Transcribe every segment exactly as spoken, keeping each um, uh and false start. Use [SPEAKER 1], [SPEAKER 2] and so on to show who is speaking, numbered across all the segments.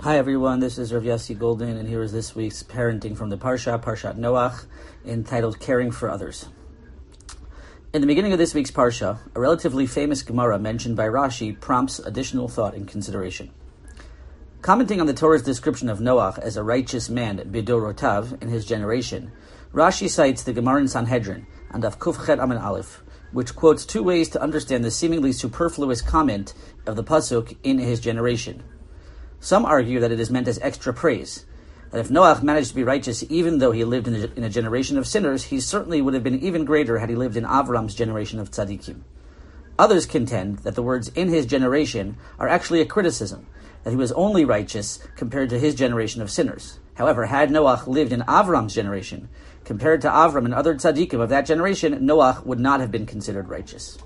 [SPEAKER 1] Hi everyone, this is Rav Yossi Golden, and here is this week's parenting from the Parsha, Parshat Noach, entitled Caring for Others. In the beginning of this week's Parsha, a relatively famous Gemara mentioned by Rashi prompts additional thought and consideration. Commenting on the Torah's description of Noach as a righteous man, Bidorotav, in his generation, Rashi cites the Gemara in Sanhedrin, and Daf Kuf Chet Amen Aleph, which quotes two ways to understand the seemingly superfluous comment of the Pasuk, in his generation. Some argue that it is meant as extra praise, that if Noach managed to be righteous even though he lived in a, in a generation of sinners, he certainly would have been even greater had he lived in Avram's generation of tzaddikim. Others contend that the words "in his generation" are actually a criticism, that he was only righteous compared to his generation of sinners. However, had Noach lived in Avram's generation, compared to Avram and other tzaddikim of that generation, Noach would not have been considered righteous.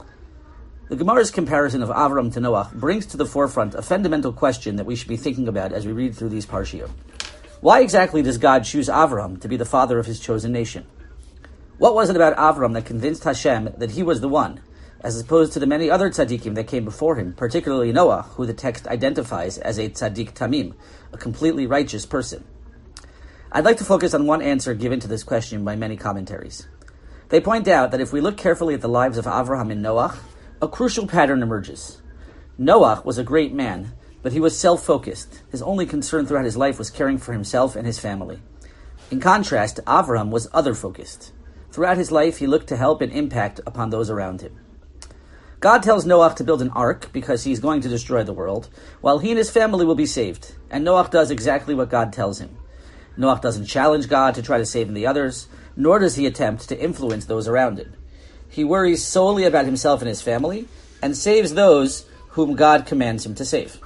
[SPEAKER 1] The Gemara's comparison of Avram to Noach brings to the forefront a fundamental question that we should be thinking about as we read through these Parshiyot. Why exactly does God choose Avram to be the father of his chosen nation? What was it about Avram that convinced Hashem that he was the one, as opposed to the many other tzaddikim that came before him, particularly Noah, who the text identifies as a tzaddik tamim, a completely righteous person? I'd like to focus on one answer given to this question by many commentaries. They point out that if we look carefully at the lives of Avraham and Noach, a crucial pattern emerges. Noach was a great man, but he was self-focused. His only concern throughout his life was caring for himself and his family. In contrast, Avram was other-focused. Throughout his life, he looked to help and impact upon those around him. God tells Noach to build an ark because he is going to destroy the world, while he and his family will be saved, and Noach does exactly what God tells him. Noach doesn't challenge God to try to save the others, nor does he attempt to influence those around him. He worries solely about himself and his family, and saves those whom God commands him to save.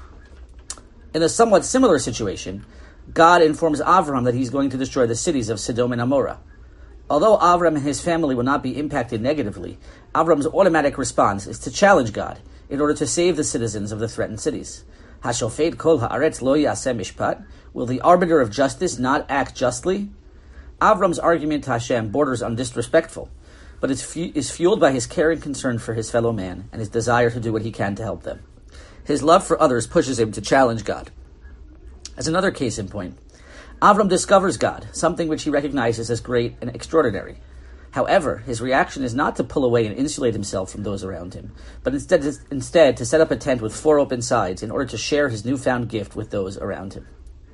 [SPEAKER 1] In a somewhat similar situation, God informs Avram that he's going to destroy the cities of Sodom and Amorah. Although Avram and his family will not be impacted negatively, Avram's automatic response is to challenge God in order to save the citizens of the threatened cities. Hashofet kol haaretz lo yaseh mishpat? Will the arbiter of justice not act justly? Avram's argument to Hashem borders on disrespectful, but is, fu- is fueled by his care and concern for his fellow man and his desire to do what he can to help them. His love for others pushes him to challenge God. As another case in point, Avram discovers God, something which he recognizes as great and extraordinary. However, his reaction is not to pull away and insulate himself from those around him, but instead, instead to set up a tent with four open sides in order to share his newfound gift with those around him.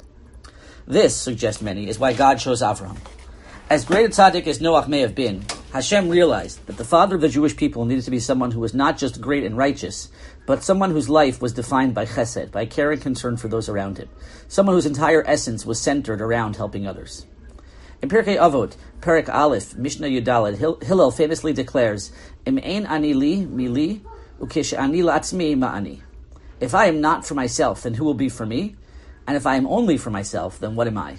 [SPEAKER 1] This, suggest many, is why God chose Avram. As great a tzaddik as Noach may have been, Hashem realized that the father of the Jewish people needed to be someone who was not just great and righteous, but someone whose life was defined by chesed, by care and concern for those around him, someone whose entire essence was centered around helping others. In Pirkei Avot, Perek Aleph, Mishnah Yudaled, Hillel famously declares, Im ein ani li, mi li, ukesh ani la'atzmi ma'ani. If I am not for myself, then who will be for me? And if I am only for myself, then what am I?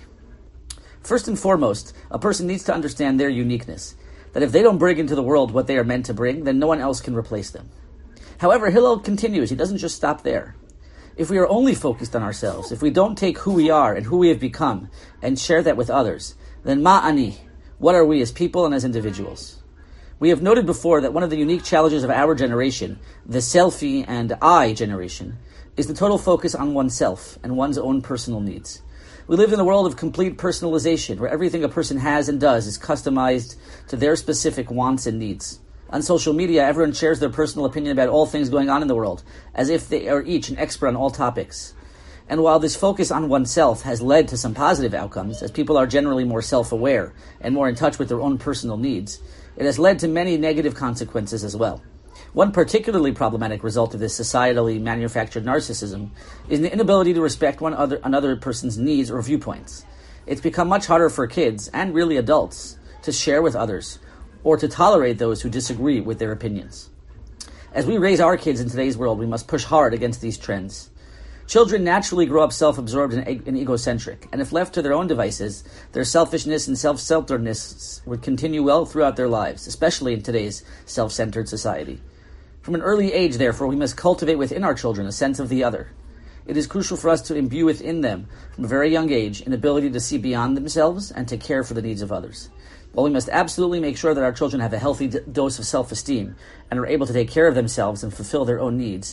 [SPEAKER 1] First and foremost, a person needs to understand their uniqueness, that if they don't bring into the world what they are meant to bring, then no one else can replace them. However, Hillel continues, he doesn't just stop there. If we are only focused on ourselves, if we don't take who we are and who we have become and share that with others, then ma'ani, what are we as people and as individuals? We have noted before that one of the unique challenges of our generation, the selfie and I generation, is the total focus on oneself and one's own personal needs. We live in a world of complete personalization, where everything a person has and does is customized to their specific wants and needs. On social media, everyone shares their personal opinion about all things going on in the world, as if they are each an expert on all topics. And while this focus on oneself has led to some positive outcomes, as people are generally more self-aware and more in touch with their own personal needs, it has led to many negative consequences as well. One particularly problematic result of this societally manufactured narcissism is the inability to respect one other another person's needs or viewpoints. It's become much harder for kids, and really adults, to share with others, or to tolerate those who disagree with their opinions. As we raise our kids in today's world, we must push hard against these trends. Children naturally grow up self-absorbed and, e- and egocentric, and if left to their own devices, their selfishness and self-centeredness would continue well throughout their lives, especially in today's self-centered society. From an early age, therefore, we must cultivate within our children a sense of the other. It is crucial for us to imbue within them, from a very young age, an ability to see beyond themselves and to care for the needs of others. While we must absolutely make sure that our children have a healthy d- dose of self-esteem and are able to take care of themselves and fulfill their own needs,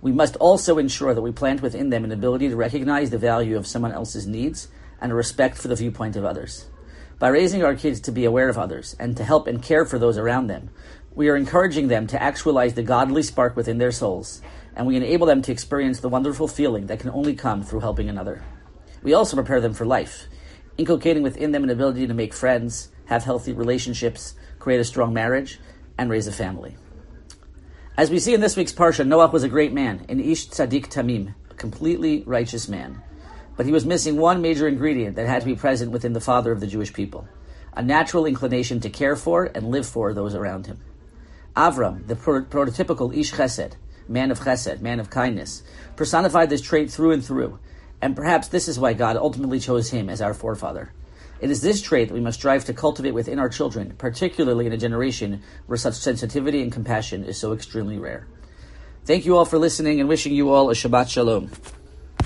[SPEAKER 1] We must also ensure that we plant within them an ability to recognize the value of someone else's needs and a respect for the viewpoint of others. By raising our kids to be aware of others and to help and care for those around them, we are encouraging them to actualize the godly spark within their souls, and we enable them to experience the wonderful feeling that can only come through helping another. We also prepare them for life, inculcating within them an ability to make friends, have healthy relationships, create a strong marriage, and raise a family. As we see in this week's Parsha, Noach was a great man, an Ish Tzadik Tamim, a completely righteous man. But he was missing one major ingredient that had to be present within the father of the Jewish people, a natural inclination to care for and live for those around him. Avram, the pro- prototypical Ish Chesed, man of chesed, man of kindness, personified this trait through and through, and perhaps this is why God ultimately chose him as our forefather. It is this trait that we must strive to cultivate within our children, particularly in a generation where such sensitivity and compassion is so extremely rare. Thank you all for listening and wishing you all a Shabbat Shalom.